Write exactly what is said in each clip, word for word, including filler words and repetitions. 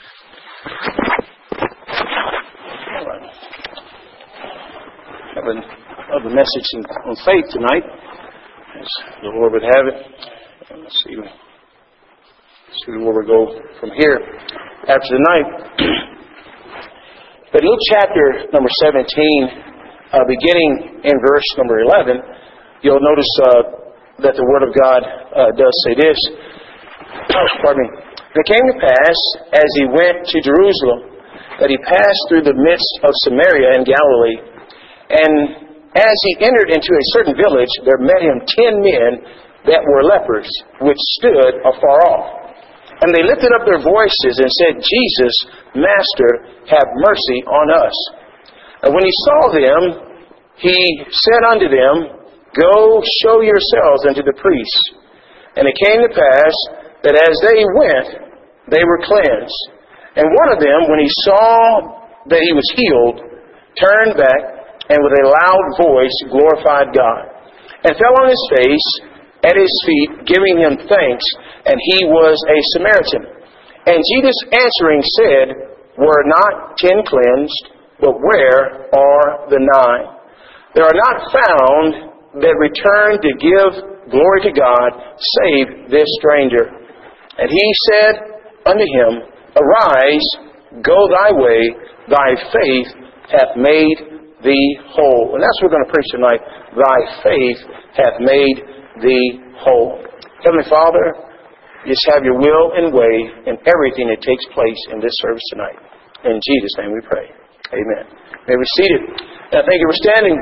All right. I have another message on faith tonight, as the Lord would have it. And let's see, let's see where we go from here after tonight. But Luke chapter number seventeen, uh, beginning in verse number eleven, you'll notice uh, that the Word of God uh, does say this. Pardon me. And it came to pass, as he went to Jerusalem, that he passed through the midst of Samaria and Galilee. And as he entered into a certain village, there met him ten men that were lepers, which stood afar off. And they lifted up their voices and said, Jesus, Master, have mercy on us. And when he saw them, he said unto them, Go show yourselves unto the priests. And it came to pass that as they went, they were cleansed. And one of them, when he saw that he was healed, turned back, and with a loud voice glorified God, and fell on his face at his feet, giving him thanks, and he was a Samaritan. And Jesus answering said, Were not ten cleansed, but where are the nine? There are not found that return to give glory to God, save this stranger. And he said unto him, Arise, go thy way, thy faith hath made thee whole. And that's what we're going to preach tonight. Thy faith hath made thee whole. Heavenly Father, just have your will and way in everything that takes place in this service tonight. In Jesus' name we pray. Amen. You may be seated. And thank you for standing.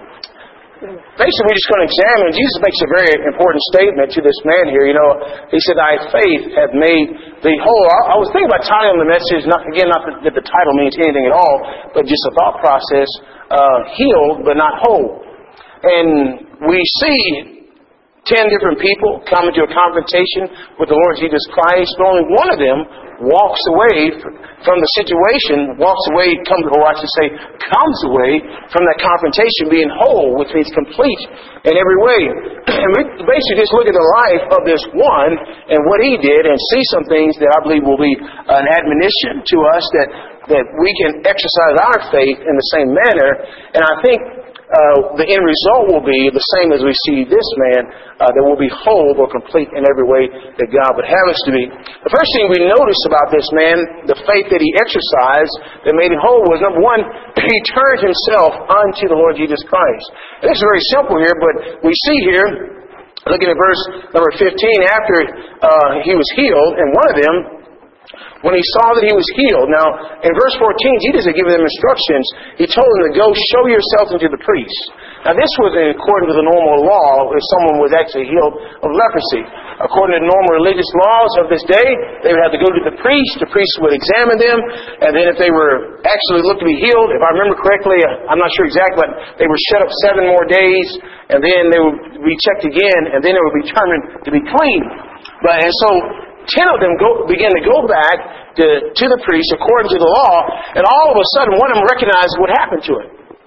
Basically, we're just going to examine. Jesus makes a very important statement to this man here. You know, he said, Thy faith hath made thee whole. I, I was thinking about titling the message, not, again, not that the title means anything at all, but just a thought process, uh, healed but not whole. And we see ten different people come into a confrontation with the Lord Jesus Christ, but only one of them walks away from the situation, walks away, comes, or I should say, comes away from that confrontation being whole, which means complete in every way. And we basically just look at the life of this one and what he did and see some things that I believe will be an admonition to us that, that we can exercise our faith in the same manner. And I think Uh, the end result will be the same as we see this man, uh, that will be whole or complete in every way that God would have us to be. The first thing we notice about this man, the faith that he exercised that made him whole, was number one, he turned himself unto the Lord Jesus Christ. And this is very simple here, but we see here, looking at verse number fifteen, after uh, he was healed, and one of them, when he saw that he was healed. Now, in verse fourteen, Jesus had given them instructions. He told them to go show yourselves unto the priests. Now, this was in accordance with the normal law if someone was actually healed of leprosy. According to the normal religious laws of this day, they would have to go to the priest. The priest would examine them. And then if they were actually looked to be healed, if I remember correctly, I'm not sure exactly, but they were shut up seven more days. And then they would be checked again. And then it would be determined to be clean. But, and so, ten of them go, begin to go back to, to the priest according to the law, and all of a sudden one of them recognized what happened to him.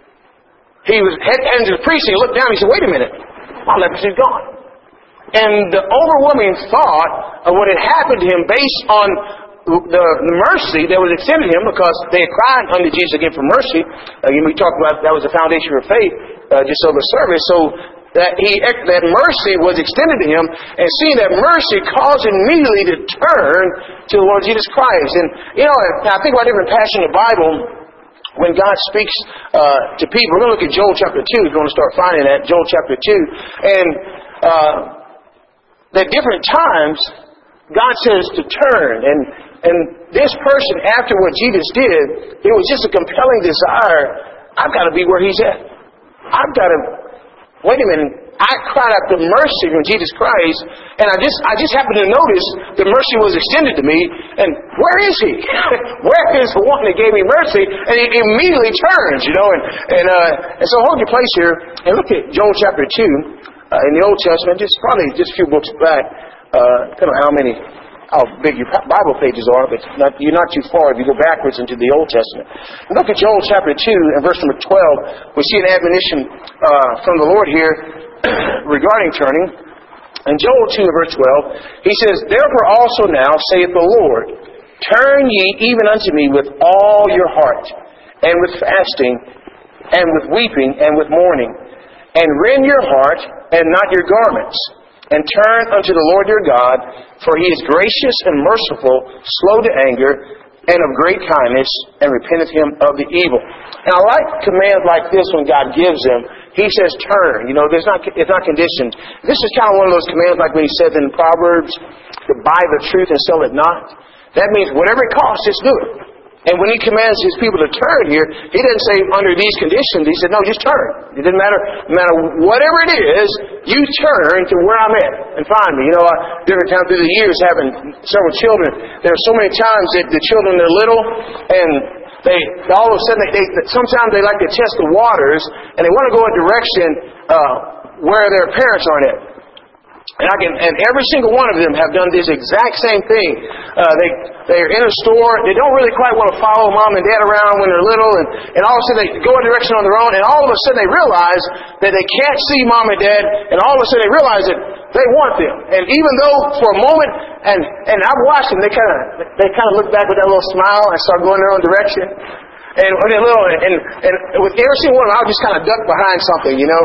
He was heading to the priest, and he looked down and he said, Wait a minute, my leprosy's gone. And the overwhelming thought of what had happened to him based on the mercy that was extended to him, because they had cried unto Jesus again for mercy. Again, we talked about that was the foundation of faith, uh, just over the service. So that he that mercy was extended to him, and seeing that mercy caused him immediately to turn to the Lord Jesus Christ. And you know, I think about different passages in the Bible when God speaks uh, to people. We're going to look at Joel chapter two. If you want to start finding that, Joel chapter two, and uh, at different times God says to turn, and and this person, after what Jesus did, it was just a compelling desire. I've got to be where he's at. I've got to. Wait a minute, I cried out for mercy from Jesus Christ, and I just I just happened to notice the mercy was extended to me, and where is he? Where is the one that gave me mercy? And he immediately turns, you know, and and, uh, and so hold your place here, and look at Joel chapter two, uh, in the Old Testament, just probably just a few books back, uh, I don't know how many, how big your Bible pages are, but not, you're not too far if you go backwards into the Old Testament. And look at Joel chapter two and verse number twelve. We see an admonition uh, from the Lord here regarding turning. In Joel two and verse twelve, he says, Therefore also now, saith the Lord, Turn ye even unto me with all your heart, and with fasting, and with weeping, and with mourning. And rend your heart, and not your garments. And turn unto the Lord your God, for He is gracious and merciful, slow to anger, and of great kindness, and repenteth him of the evil. And I like commands like this when God gives them. He says, turn. You know, there's not, it's not conditioned. This is kind of one of those commands like when He says in Proverbs, to buy the truth and sell it not. That means whatever it costs, just do it. And when He commands His people to turn here, He didn't say under these conditions. He said, no, just turn. It doesn't matter, no matter whatever it is, you turn to where I'm at and find me. You know, I, different times through the years having several children, there are so many times that the children are little and they, all of a sudden, they, they, sometimes they like to test the waters and they want to go a direction uh, where their parents aren't at. And I can, and every single one of them have done this exact same thing. Uh, they, they're in a store. They don't really quite want to follow mom and dad around when they're little. And, and all of a sudden they go a direction on their own. And all of a sudden they realize that they can't see mom and dad. And all of a sudden they realize that they want them. And even though for a moment, and, and I've watched them, they kind of, they kind of look back with that little smile and start going their own direction. And, and, little, and, and with every single one, I'll just kind of duck behind something, you know,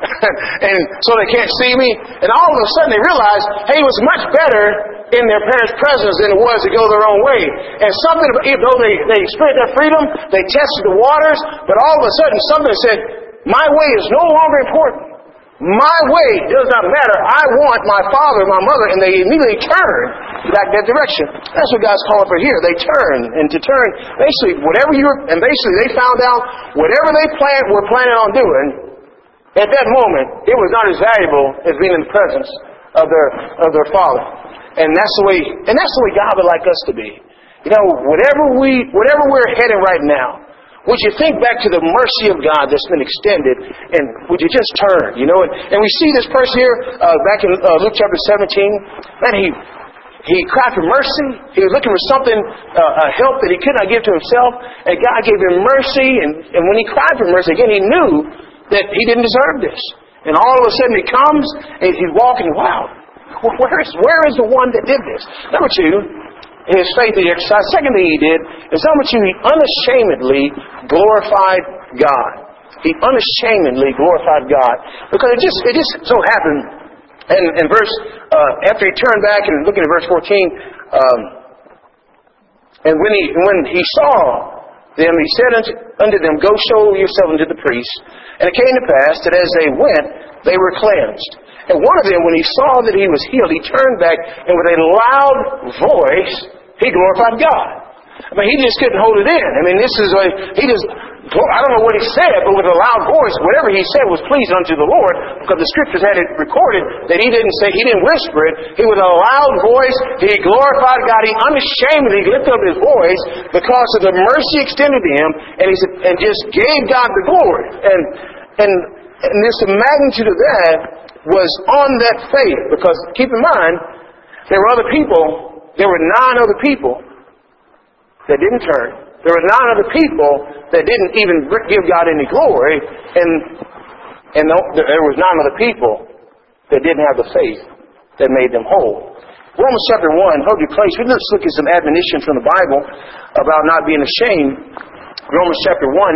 and so they can't see me. And all of a sudden they realize, hey, it was much better in their parents' presence than it was to go their own way. And something, even though they, they experienced their freedom, they tested the waters, but all of a sudden something said, my way is no longer important. My way does not matter. I want my father, my mother, and they immediately turn back that direction. That's what God's calling for here. They turn, and to turn, basically, whatever you were, and basically they found out whatever they planned, were planning on doing, at that moment, it was not as valuable as being in the presence of their, of their Father. And that's the way, and that's the way God would like us to be. You know, whatever we, whatever we're heading right now, would you think back to the mercy of God that's been extended, and would you just turn, you know? And, and we see this person here, uh, back in uh, Luke chapter seventeen, man, he he cried for mercy. He was looking for something, uh, uh, help that he could not give to himself, and God gave him mercy, and, and when he cried for mercy, again, he knew that he didn't deserve this. And all of a sudden he comes, and he's walking, wow, where is, where is the one that did this? Number two, his faith he exercised. Second thing he did is number two, he unashamedly glorified God. He unashamedly glorified God. Because it just it just so happened, and in verse, uh, after he turned back and looking at verse fourteen, um, and when he when he saw them, he said unto, unto them, go show yourselves unto the priests. And it came to pass that as they went, they were cleansed. And one of them, when he saw that he was healed, he turned back, and with a loud voice, he glorified God. I mean, he just couldn't hold it in. I mean, this is like, he just, I don't know what he said, but with a loud voice, whatever he said was pleasing unto the Lord, because the scriptures had it recorded that he didn't say, he didn't whisper it. He, with a loud voice, he glorified God. He unashamedly lifted up his voice because of the mercy extended to him, and he said, and just gave God the glory. And, and, and this, the magnitude of that was on that faith, because keep in mind, there were other people, there were nine other people that didn't turn. There were nine other people that didn't even give God any glory, and and there was nine other people that didn't have the faith that made them whole. Romans chapter one, hold your place. Let's look at some admonition from the Bible about not being ashamed. Romans chapter one,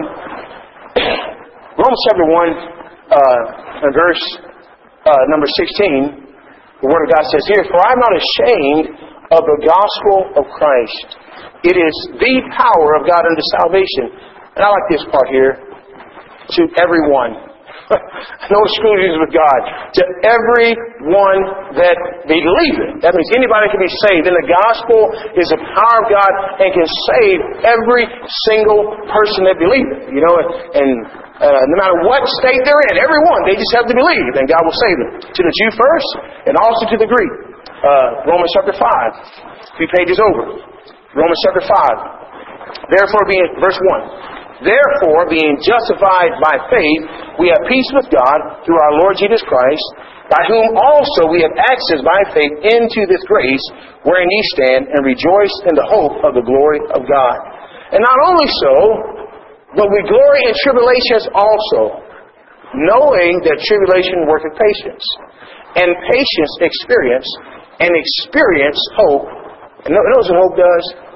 Romans chapter one, uh, and verse Uh, number sixteen, the Word of God says here, for I am not ashamed of the gospel of Christ. It is the power of God unto salvation. And I like this part here. To everyone. No exclusions with God. To everyone that believeth. That means anybody can be saved. And the gospel is the power of God and can save every single person that believeth. You know, and uh, no matter what state they're in, everyone, they just have to believe, and God will save them. To the Jew first, and also to the Greek. Uh, Romans chapter five. A few pages over. Romans chapter five. Therefore, being, verse one. Therefore, being justified by faith, we have peace with God through our Lord Jesus Christ, by whom also we have access by faith into this grace wherein ye stand, and rejoice in the hope of the glory of God. And not only so, but we glory in tribulations also, knowing that tribulation worketh patience, and patience experience, and experience hope. And notice what hope does?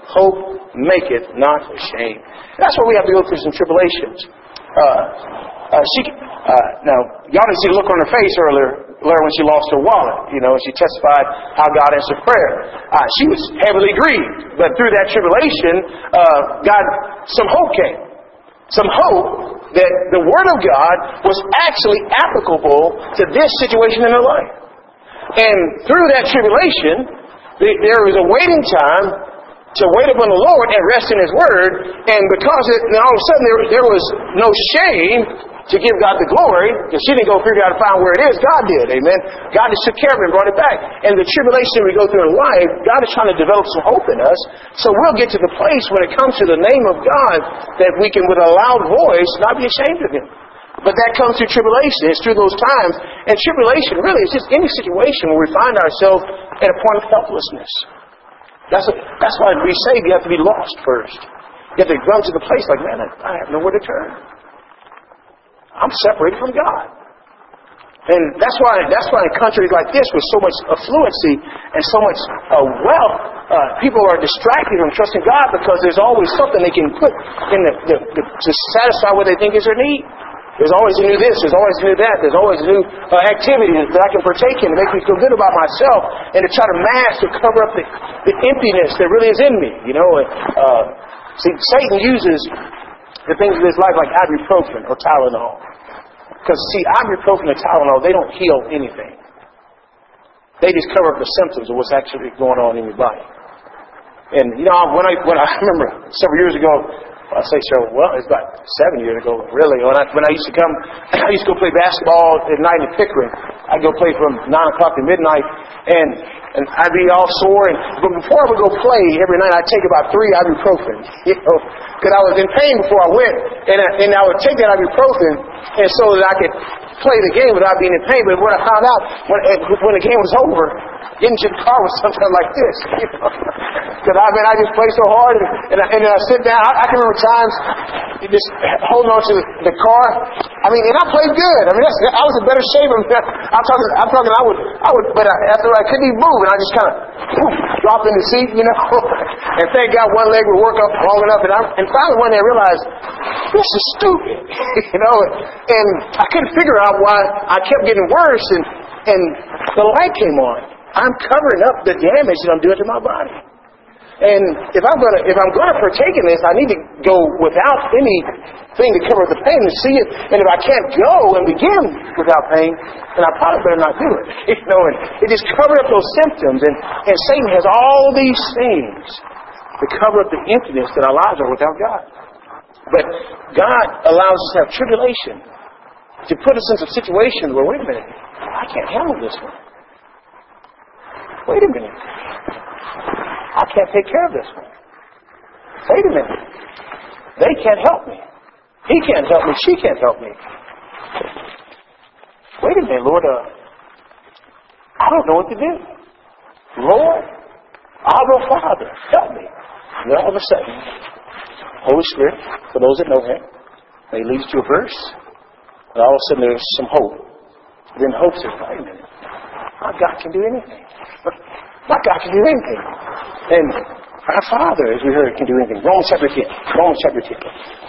hope maketh not ashamed. That's why we have to go through some tribulations. Uh, uh, she, uh, now, y'all didn't see the look on her face earlier, earlier when she lost her wallet. You know, she testified how God answered prayer. Uh, she was heavily grieved, but through that tribulation, uh, God, some hope came. Some hope that the Word of God was actually applicable to this situation in her life. And through that tribulation, there was a waiting time to wait upon the Lord and rest in His Word. And because it, and all of a sudden there, there was no shame to give God the glory, because she didn't go figure out to find where it is. God did. Amen. God just took care of it and brought it back. And the tribulation we go through in life, God is trying to develop some hope in us. So we'll get to the place when it comes to the name of God that we can, with a loud voice, not be ashamed of Him. But that comes through tribulation. It's through those times. And tribulation really is just any situation where we find ourselves at a point of helplessness. That's, a, that's why we say you have to be lost first. You have to come to the place like, man, I, I have nowhere to turn. I'm separated from God. And that's why that's why in countries like this with so much affluency and so much uh, wealth, uh, people are distracted from trusting God because there's always something they can put in the, the, the, to satisfy what they think is their need. There's always a new this, there's always a new that, there's always a new uh, activity that I can partake in to make me feel good about myself and to try to mask or cover up the, the emptiness that really is in me. You know, uh, see, Satan uses the things of this life like ibuprofen or Tylenol. Because, see, ibuprofen and Tylenol, they don't heal anything. They just cover up the symptoms of what's actually going on in your body. And, you know, when I when I remember several years ago, I say so, well, it's about seven years ago, really, when I, when I used to come, I used to go play basketball at night in Pickering. I'd go play from nine o'clock to midnight, and and I'd be all sore. And but before I would go play, every night I'd take about three ibuprofen, you know, because I was in pain before I went. And I, and I would take that ibuprofen and so that I could play the game without being in pain. But what I found out, when, when the game was over, getting to the car was something like this, you know. Because I mean, I just played so hard, and, and, I, and then I sit down. I, I can remember times just holding on to the, the car. I mean, and I played good. I mean, that's, I was in better shape. I'm talking. I'm talking. I would. I would. But I, after I couldn't even move, and I just kind of dropped in the seat, you know. And thank God one leg would work up long enough. And I, and finally one day I realized this is stupid, you know. And I couldn't figure out why I kept getting worse. And and the light came on. I'm covering up the damage that I'm doing to my body. And if I'm gonna if I'm gonna partake in this, I need to go without anything to cover the pain and see it. And if I can't go and begin without pain, then I probably better not do it. You know, and it just covers up those symptoms. And, and Satan has all these things to cover up the emptiness that our lives are without God. But God allows us to have tribulation to put us in some situations where, wait a minute, I can't handle this one. Wait a minute. I can't take care of this one. Wait a minute. They can't help me. He can't help me. She can't help me. Wait a minute, Lord. Uh, I don't know what to do. Lord, Abba Father, help me. And then all of a sudden, Holy Spirit, for those that know Him, they lead you to a verse, and all of a sudden there's some hope. And then hope says, wait a minute. My God can do anything. My God can do anything. And our Father, as we heard, can do anything. Romans chapter ten. Romans chapter ten.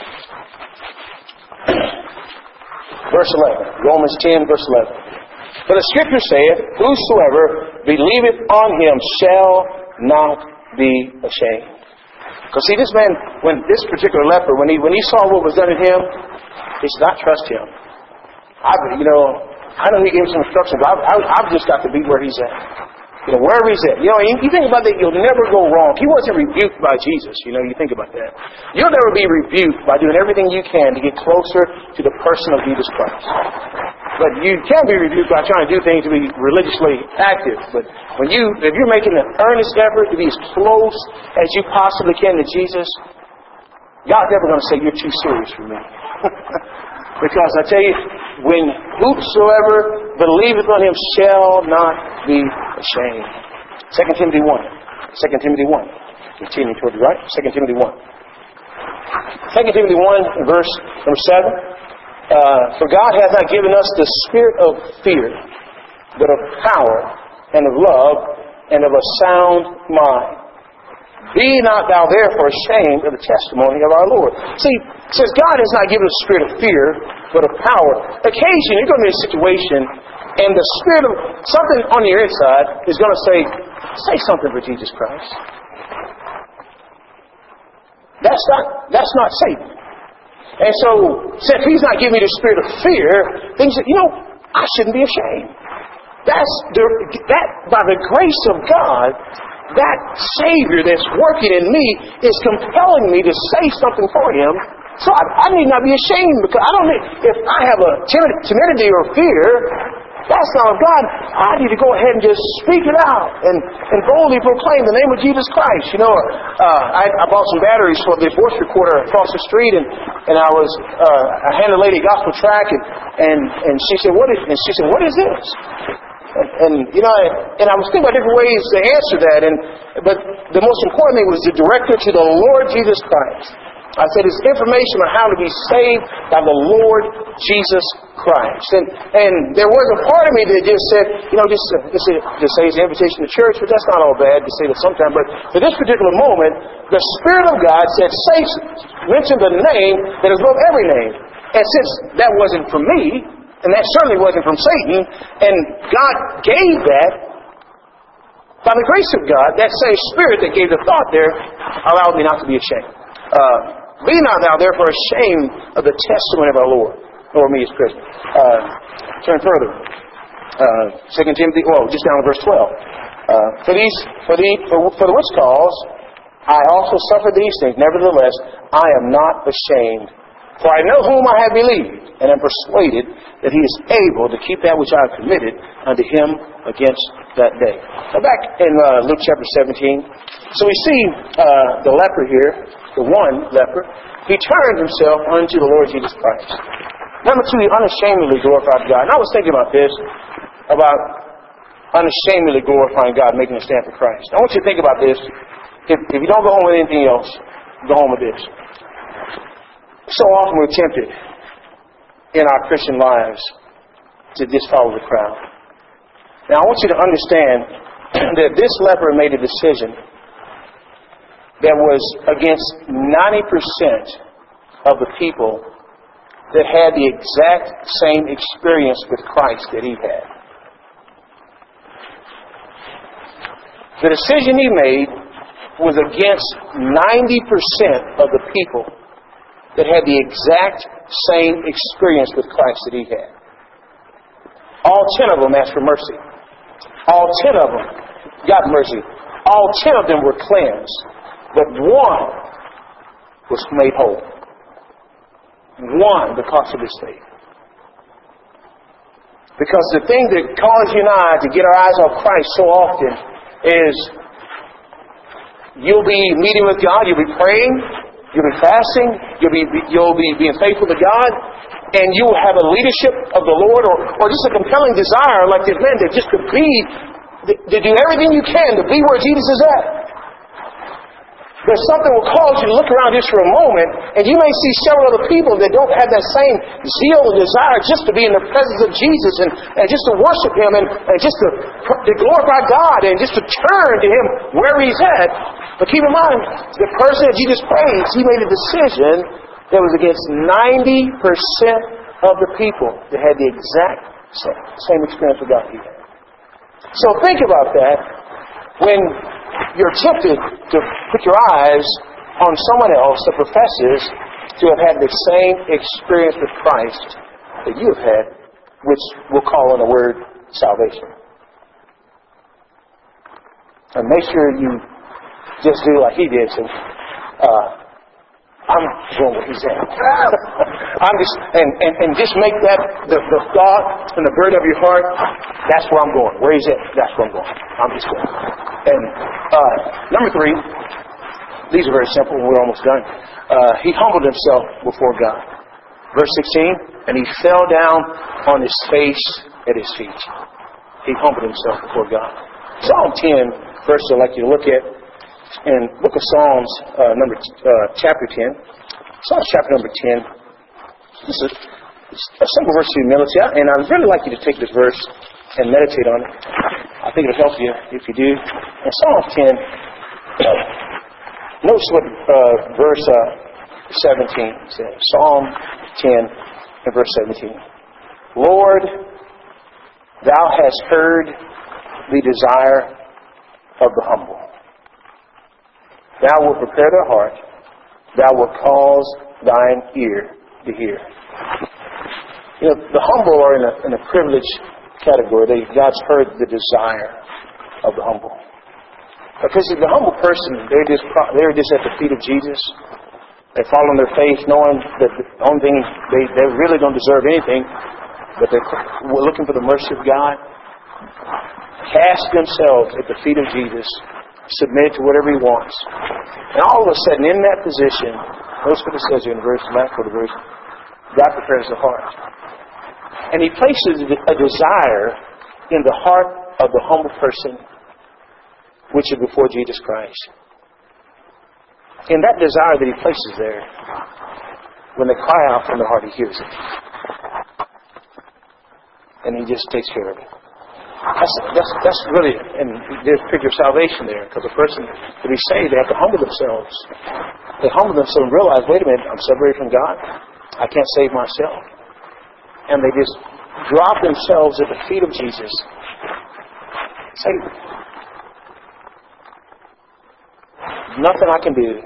Verse eleven. Romans ten, verse eleven. For the Scripture saith, whosoever believeth on Him shall not be ashamed. Because see, this man, when this particular leper, when he when he saw what was done to him, he said, I trust him. I, you know, I know he gave some instructions, but I, I, I've just got to be where he's at. You know, wherever he's at. You know, you think about that, you'll never go wrong. He wasn't rebuked by Jesus. You know, you think about that. You'll never be rebuked by doing everything you can to get closer to the person of Jesus Christ. But you can be rebuked by trying to do things to be religiously active. But when you, if you're making an earnest effort to be as close as you possibly can to Jesus, God's never going to say, you're too serious for me. Because I tell you, when whosoever believeth on Him shall not be ashamed. Second Timothy one. Second Timothy one. Continuing toward the right. Second Timothy one. Second Timothy one, verse number seven. Uh, For God hath not given us the spirit of fear, but of power and of love and of a sound mind. Be not thou therefore ashamed of the testimony of our Lord. See, it says God has not given us a spirit of fear, but of power. Occasionally, you're going to be in a situation, and the spirit of something on your inside is going to say, say something for Jesus Christ. That's not, that's not Satan. And so, since he's not giving me the spirit of fear, then he said, you know, I shouldn't be ashamed. That's the, that by the grace of God, that Savior that's working in me is compelling me to say something for Him. So I, I need not be ashamed, because I don't need, if I have a timid, timidity or fear, that's not of God. I need to go ahead and just speak it out and, and boldly proclaim the name of Jesus Christ. You know, uh, I, I bought some batteries for the voice recorder across the street, and, and I was uh, I handed a lady a gospel track, and, and, and she said, "What is?" And she said, "What is this?" And, and you know, and I was thinking about different ways to answer that, and but the most important thing was to direct her to the Lord Jesus Christ. I said it's information on how to be saved by the Lord Jesus Christ. And and there was a part of me that just said, you know, just, uh, just, just say it's an invitation to church, but that's not all bad to say that sometime. But for this particular moment, the Spirit of God said, say, mention the name that is above every name. And since that wasn't from me, and that certainly wasn't from Satan, and God gave that, by the grace of God, that same Spirit that gave the thought there allowed me not to be ashamed. Uh, Be not thou therefore ashamed of the testimony of our Lord, nor me as prisoner. Uh, turn further. Uh, Second Timothy, well, just down to verse twelve. Uh, for these, for the, for, for the which cause I also suffer these things. Nevertheless, I am not ashamed. For I know whom I have believed, and am persuaded that He is able to keep that which I have committed unto Him against that day. Now back in uh, Luke chapter seventeen, so we see uh, the leper here, the one leper. He turned himself unto the Lord Jesus Christ. Number two, he unashamedly glorified God. And I was thinking about this, about unashamedly glorifying God, making a stand for Christ. I want you to think about this. If, if you don't go home with anything else, go home with this. So often we're tempted in our Christian lives to just follow the crowd. Now I want you to understand that this leper made a decision that was against ninety percent of the people that had the exact same experience with Christ that he had. The decision he made was against ninety percent of the people that had the exact same experience with Christ that he had. All ten of them asked for mercy. All ten of them got mercy. All ten of them were cleansed. But one was made whole. One because of his faith. Because the thing that causes you and I to get our eyes off Christ so often is you'll be meeting with God, you'll be praying, you'll be fasting, you'll be you'll be being faithful to God, and you will have a leadership of the Lord, or, or just a compelling desire like this man that just to be, to do everything you can to be where Jesus is at. But something will cause you to look around just for a moment, and you may see several other people that don't have that same zeal and desire just to be in the presence of Jesus and, and just to worship Him and, and just to, to glorify God and just to turn to Him wherever He's at. But keep in mind, the person that Jesus praised, he made a decision that was against ninety percent of the people that had the exact same, same experience with God he had. So think about that when you're tempted to put your eyes on someone else that professes to have had the same experience with Christ that you have had, which we'll call in the word salvation. And make sure you just do like he did. So, uh, I'm going where he's at. I'm just and, and, and just make that the, the thought and the burden of your heart. That's where I'm going. Where he's at, that's where I'm going. I'm just going. And uh, number three, these are very simple. We're almost done. Uh, he humbled himself before God. Verse sixteen, and he fell down on his face at his feet. He humbled himself before God. Psalm ten, verse I'd like you to look at. In Book of Psalms, uh, number uh, chapter ten, Psalms chapter number ten. This is a simple verse of humility, and I'd really like you to take this verse and meditate on it. I think it'll help you if you do. In Psalm ten, Notice what uh, verse uh, seventeen says. Psalm ten and verse seventeen. Lord, Thou hast heard the desire of the humble. Thou wilt prepare their heart. Thou wilt cause Thine ear to hear. You know, the humble are in a, in a privileged category. They, God's heard the desire of the humble. Because the humble person, they're just they're just at the feet of Jesus. They fall on their face, knowing that the only thing they they really don't deserve anything, but they're looking for the mercy of God. Cast themselves at the feet of Jesus, submit to whatever He wants, and all of a sudden, in that position, notice what it says here in the verse, last part of the verse. God prepares the heart, and He places a desire in the heart of the humble person, which is before Jesus Christ. In that desire that He places there, when they cry out from their heart, He hears it. And He just takes care of it. That's, that's, that's really, and there's a picture of salvation there, because a person, to be saved, they have to humble themselves. They humble themselves and realize, wait a minute, I'm separated from God. I can't save myself. And they just drop themselves at the feet of Jesus. Say, nothing I can do.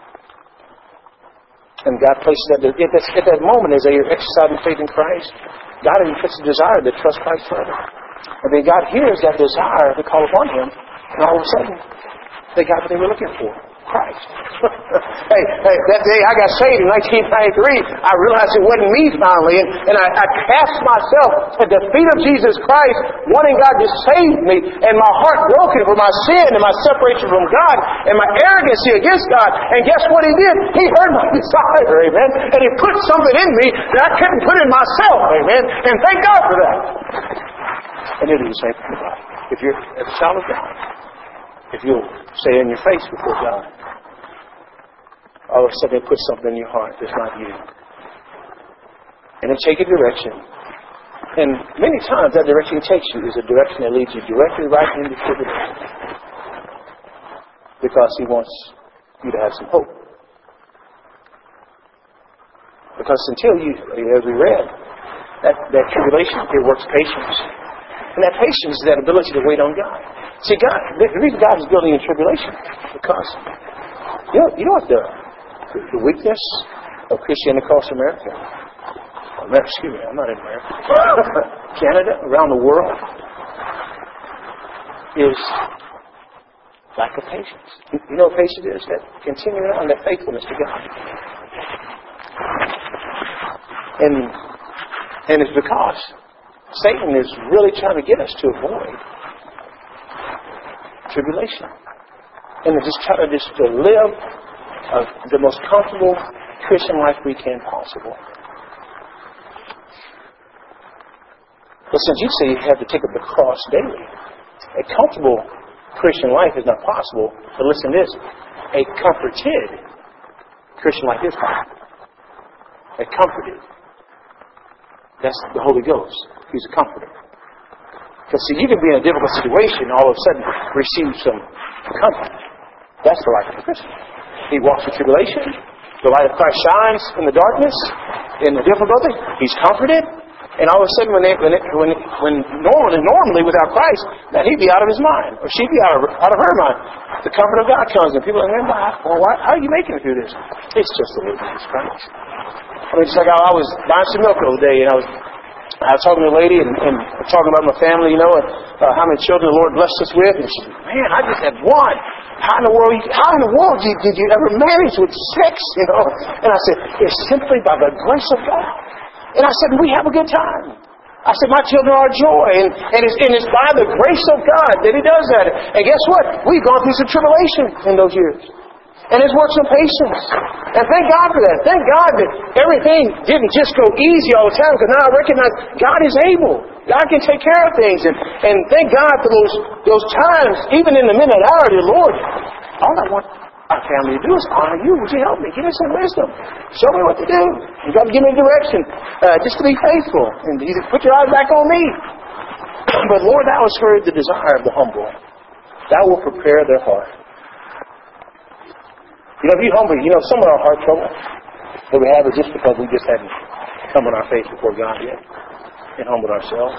And God places that at that, at that moment as they are exercising faith in Christ, God even puts a desire to trust Christ further. And then God hears that desire to call upon Him, and all of a sudden they got what they were looking for. Christ. hey, hey, that day I got saved in nineteen ninety-three, I realized it wasn't me finally, and, and I, I cast myself at the feet of Jesus Christ, wanting God to save me, and my heart broken for my sin and my separation from God and my arrogancy against God. And guess what He did? He heard my desire, amen, and He put something in me that I couldn't put in myself, amen, and thank God for that. And it'll be the same thing about it. If you're a child of God, if you'll say in your face before God, all of a sudden He'll put something in your heart that's not you. And He'll take a direction. And many times that direction He takes you is a direction that leads you directly right into tribulation. Because He wants you to have some hope. Because until you, as we read, that, that tribulation, it works patience. And that patience is that ability to wait on God. See, God, the reason God is building in tribulation, because you know, you know what the the weakness of Christianity across America, America, excuse me, I'm not in America, Canada, around the world, is lack of patience. You know what patience is? That continuing on, that faithfulness to God. And and it's because Satan is really trying to get us to avoid tribulation. And to just try to just to live uh, the most comfortable Christian life we can possible. But since you say you have to take up the cross daily, a comfortable Christian life is not possible. But listen to this, a comforted Christian life is possible. A comforted. That's the Holy Ghost. He's a comforter. Because see, you can be in a difficult situation and all of a sudden receive some comfort. That's the life of a Christian. He walks through tribulation. The light of Christ shines in the darkness, in the difficulty. He's comforted. And all of a sudden, when they, when, it, when, it, when normally, normally without Christ, that he'd be out of his mind, or she'd be out of, out of her mind. The comfort of God comes, and people are like, well, why, how are you making it through this? It's just the Lord Jesus Christ. I mean, just like I, I was buying some milk the other day, and I was I was talking to a lady and, and talking about my family, you know, and uh, how many children the Lord blessed us with. And she said, man, I just had one. How in the world, how in the world did, did you ever manage with six, you know? And I said, it's simply by the grace of God. And I said, we have a good time. I said, my children are joy. And, and, it's, and it's by the grace of God that He does that. And guess what? We've gone through some tribulation in those years. And it's worked some patience. And thank God for that. Thank God that everything didn't just go easy all the time, because now I recognize God is able. God can take care of things. And, and thank God for those those times, even in the midnight hour, dear Lord, all I want our family to do is honor You. Would You help me? Give me some wisdom. Show me what to do. You got to give me direction. Uh, just to be faithful. And you put your eyes back on Me. But Lord, Thou hast heard the desire of the humble. Thou wilt prepare their heart. You know, if you humble, you know, some of our heart trouble that we have is just because we just hadn't come on our face before God yet and humbled ourselves.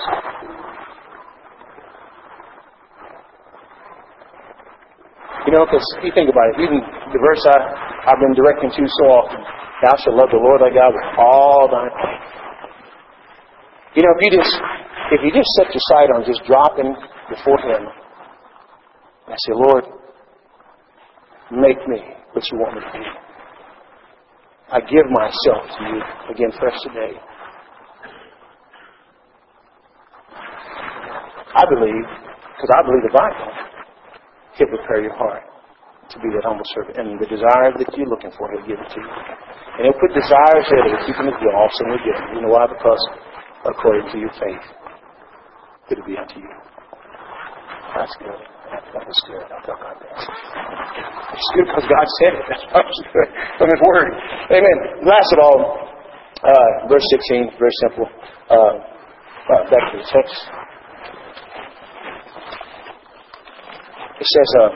You know, because you think about it, even the verse I, I've been directing to so often, thou shalt love the Lord thy God with all thine heart. You know, if you just if you just set your sight on just dropping before Him and say, Lord, make me what you want me to be. I give myself to you again fresh today. I believe, because I believe the Bible, He'll prepare your heart to be that humble servant. And the desire that you're looking for, He'll give it to you. And He'll put desires there that will keep them exhausted and give them. You know why? Because according to your faith, it'll be unto you. That's good. That was good. I felt like that. It's good because God said it. That's why it's good from His Word. Amen. Last of all, uh, verse sixteen, very simple. Uh, uh, back to the text. It says, uh,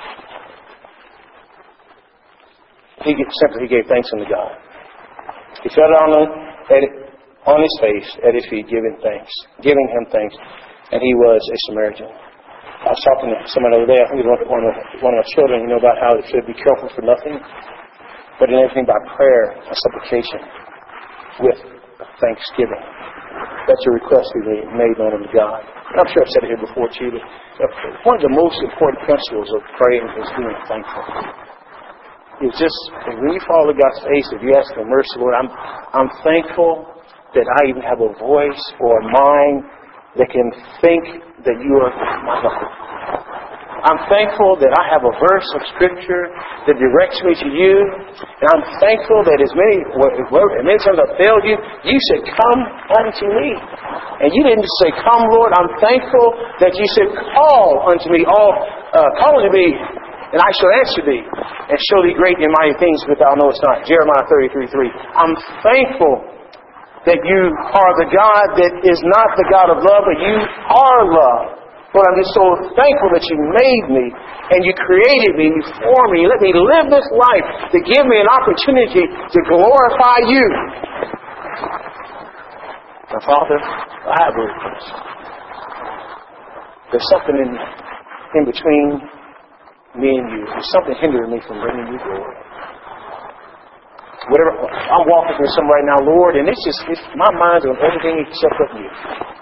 he simply he gave thanks unto God. He fell down on, at, on his face at His feet, giving thanks, giving Him thanks, and he was a Samaritan. I was talking to someone the other day. I think it was one of one of my children. You know about how it said, "Be careful for nothing, but in everything by prayer and supplication with thanksgiving." That's your request be made known unto God. I'm sure I've said it here before too, but one of the most important principles of praying is being thankful. It's just, when you fall to God's face, if you ask for mercy, Lord, I'm, I'm thankful that I even have a voice or a mind that can think that you are my God. I'm thankful that I have a verse of Scripture that directs me to you. And I'm thankful that as many, as many times I've failed you, you said, come unto me. And you didn't just say, come, Lord. I'm thankful that you said, call unto me. All, uh, call unto me, and I shall answer thee, and show thee great and mighty things that thou knowest not. Jeremiah thirty-three three. I'm thankful that you are the God that is not the God of love, but you are love. Lord, I'm just so thankful that you made me and you created me, you formed me, you let me live this life to give me an opportunity to glorify you. Now, Father, I have a request. There's something in, in between me and you. There's something hindering me from bringing you glory. Whatever, I'm walking through something right now, Lord, and it's just, it's, my mind's on everything except of you.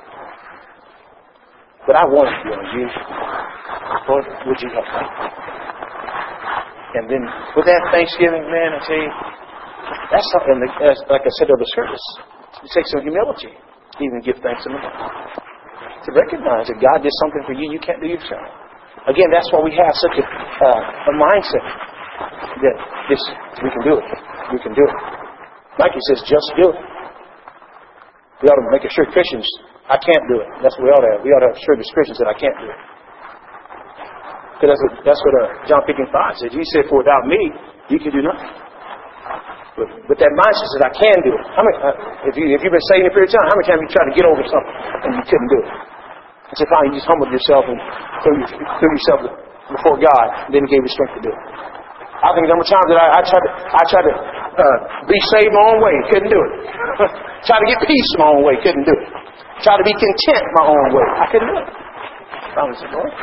But I want to be on you. Lord, would you help me? And then with that Thanksgiving, man, I tell you, that's something that, as, like I said to the service, it takes some humility to even give thanks to Him. To recognize that God did something for you you can't do yourself. Again, that's why we have such a, uh, a mindset that this, we can do it. We can do it. Mikey says, just do it. We ought to make it sure Christians, I can't do it. That's what we ought to have. We ought to have sure as Christians that I can't do it. Because that's what, that's what uh, John fifteen five says. He said, for without me, you can do nothing. But, but that mindset says, I can do it. How many, uh, if, you, if you've been saving a period of time, how many times have you tried to get over something and you couldn't do it? And so finally you just humbled yourself and threw, threw yourself before God, and then He gave you strength to do it. I think there were times that I, I tried to, I tried to uh, be saved my own way, couldn't do it. Tried to get peace my own way, couldn't do it. Tried to be content my own way, I couldn't do it. I was like, Lord,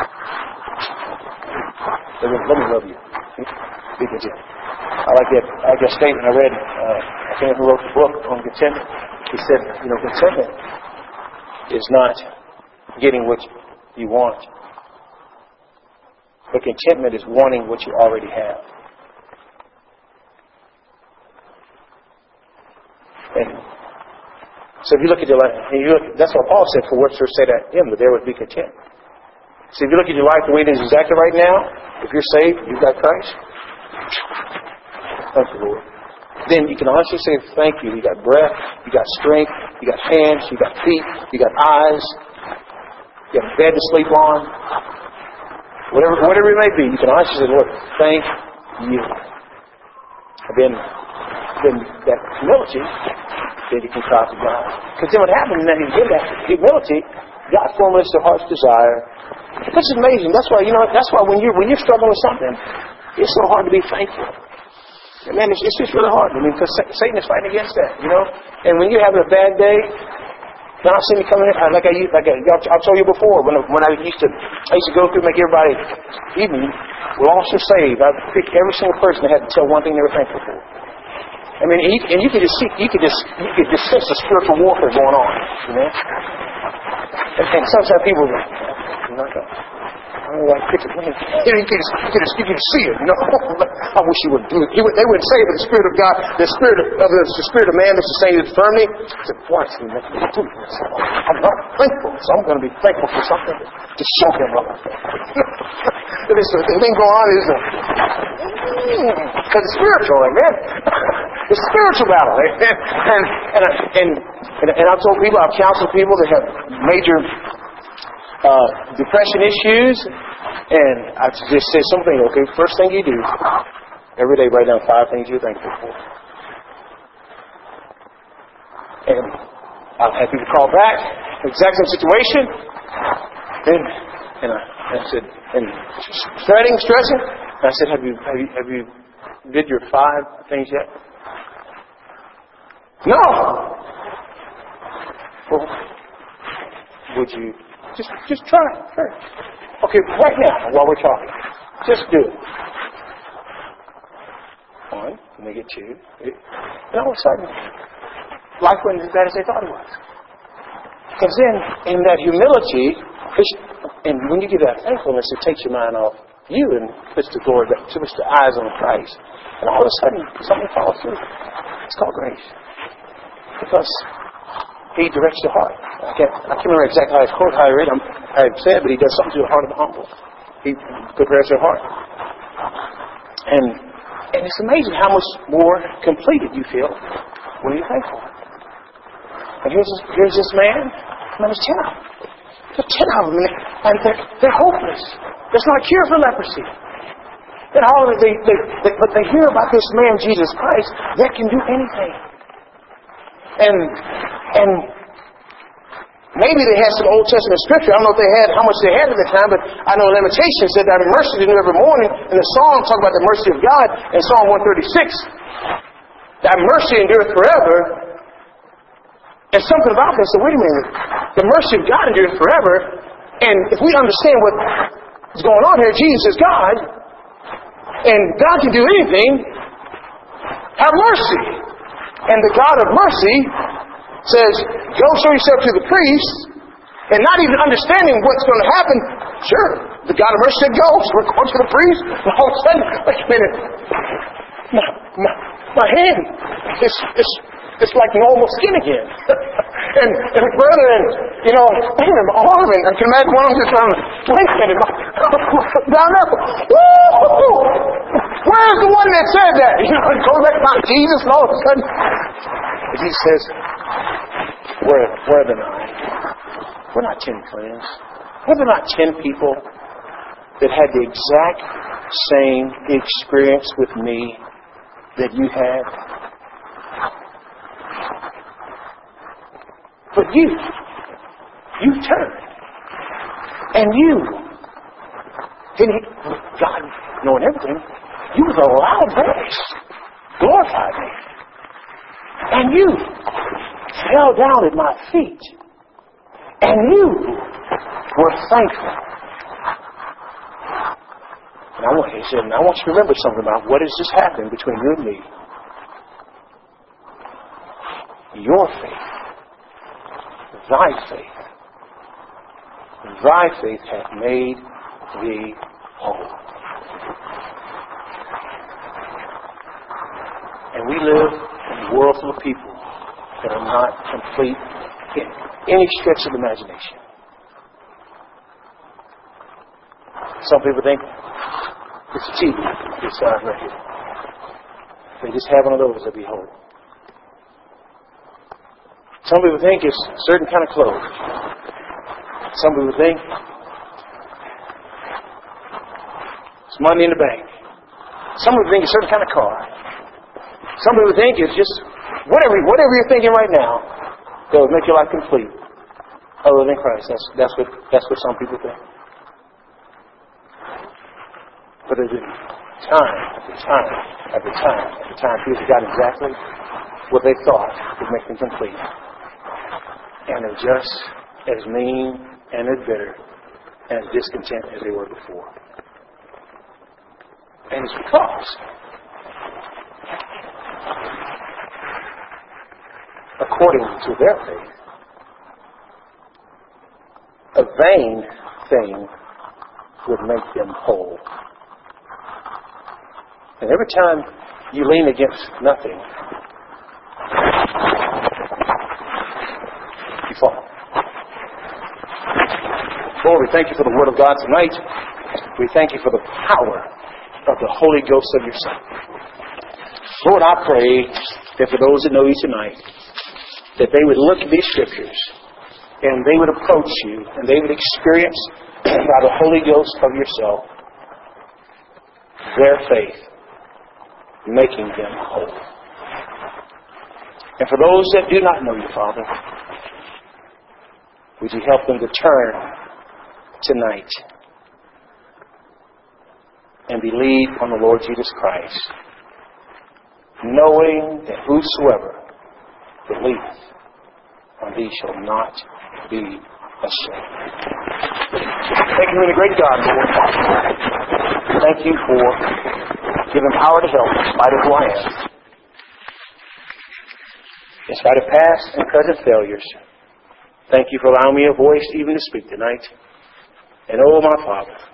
let me, let me love you. Be content. I like that. I like that statement I read. Uh, I think who wrote the book on contentment. He said, you know, contentment is not getting what you want. But contentment is wanting what you already have. And so if you look at your life, and you look, that's what Paul said, for whatsoever said at him, that there would be content. So if you look at your life the way it is exactly right now, if you're saved, you've got Christ, thank you, Lord. Then you can honestly say thank you. You got breath, you got strength, you got hands, you got feet, you got eyes, you got a bed to sleep on. Whatever, whatever it may be, you can honestly say, Lord, thank you. And then, then that humility, then you can cry to God. Because then what happens when you get that humility, God formulates the heart's desire. This is amazing. That's why, you know, that's why when you when you're struggling with something, It's so hard to be thankful. And man, it's, it's just really hard. I mean, because Satan is fighting against that, you know. And when you're having a bad day, now I see me coming in like I used, like I, I've told you before. When when I used to, I used to go through and make everybody, even lost or saved, I'd pick every single person that had to tell one thing they were thankful for. I mean, and you, and you could just see, you could just, you could just sense the spiritual warfare going on, you know. And, and sometimes people, you know, I don't like picture. You know, you could just, you could just, you could see it. You know, I wish you would do it. Would, they wouldn't say it, but the Spirit of God, the Spirit of, of the, the Spirit of man, that's the same as firmly. I said, "Why is he making me do this? I'm not thankful, so I'm going to be thankful for something to show him love." This thing going on is because it's spiritual, amen. It's a spiritual battle, amen. And and and and, and I've told people, I've counseled people that have major Uh, depression issues, and I just said something. Okay, first thing you do every day, write down five things you're thankful for. And I've had people call back, exact same situation, and and I, and I said, and fretting, stressing. And I said, have you have you have you did your five things yet? No. Well, would you? Just just try it first. Okay, right now, while we're talking. Just do it. One, and they get two. Three. And all of a sudden, life wasn't as bad as they thought it was. Because then, in that humility, and when you get that thankfulness, it takes your mind off you and puts the glory, puts the eyes on Christ. And all of a sudden, something falls through. It's called grace. Because He directs the heart. I can't, I can't remember exactly how it's quote, how I read, I'm, I said, but He does something to the heart of the humble. He prepares their heart. And and it's amazing how much more completed you feel when you're thankful. And here's this, here's this man, and there's ten of them. There's ten of them, and they're, they're hopeless. There's not a cure for leprosy. And all of they, they, they, but they hear about this man, Jesus Christ, that can do anything. And and maybe they had some Old Testament scripture. I don't know if they had how much they had at the time, but I know Lamentations said that mercy is new every morning, and the Psalm talk about the mercy of God in Psalm one thirty-six. That mercy endureth forever. And something about this, so wait a minute, the mercy of God endureth forever, and if we understand what is going on here, Jesus is God, and God can do anything, have mercy. And the God of mercy says, go show yourself to the priest, and not even understanding what's going to happen. Sure, the God of mercy said, go, so we're going to the priest, and all of a sudden, wait a minute, my, my, my hand is, is, it's like normal skin again. and, and brother, and, you know, and my arm, and I can imagine one of them just on wait a minute, down there, woo! Where's the one that said that? You know, going back about Jesus, and all of a sudden, Jesus says, where, where are the nine? We're not ten friends. Were there not ten people that had the exact same experience with me that you had? But you, you turned. And you, didn't God knowing everything, you with a loud voice glorified me. And you fell down at my feet. And you were thankful. And I want, he said, and I want you to remember something about what has just happened between you and me. Your faith, thy faith, thy faith hath made thee whole. And we live in a world full of people that are not complete in any stretch of imagination. Some people think it's a T V, it's uh, right here. They just have one of those, they'll be whole. Some people think it's a certain kind of clothes. Some people think it's money in the bank. Some people think it's a certain kind of car. Some people think it's just whatever whatever you're thinking right now that will make your life complete. Other than Christ. That's that's what that's what some people think. But they didn't. time after time after time after time, people got exactly what they thought would make them complete. And they're just as mean and as bitter and as discontent as they were before. And it's because according to their faith, a vain thing would make them whole. And every time you lean against nothing, you fall. Lord, we thank you for the Word of God tonight. We thank you for the power of the Holy Ghost of your Son. Lord, I pray that for those that know you tonight, that they would look at these Scriptures and they would approach you and they would experience by the Holy Ghost of yourself their faith making them whole. And for those that do not know you, Father, would you help them to turn tonight and believe on the Lord Jesus Christ, knowing that whosoever believeth on thee shall not be ashamed. Thank you for the great God, Lord. Thank you for giving power to help in spite of who I am. In spite of past and present failures. Thank you for allowing me a voice even to speak tonight. And oh, my Father,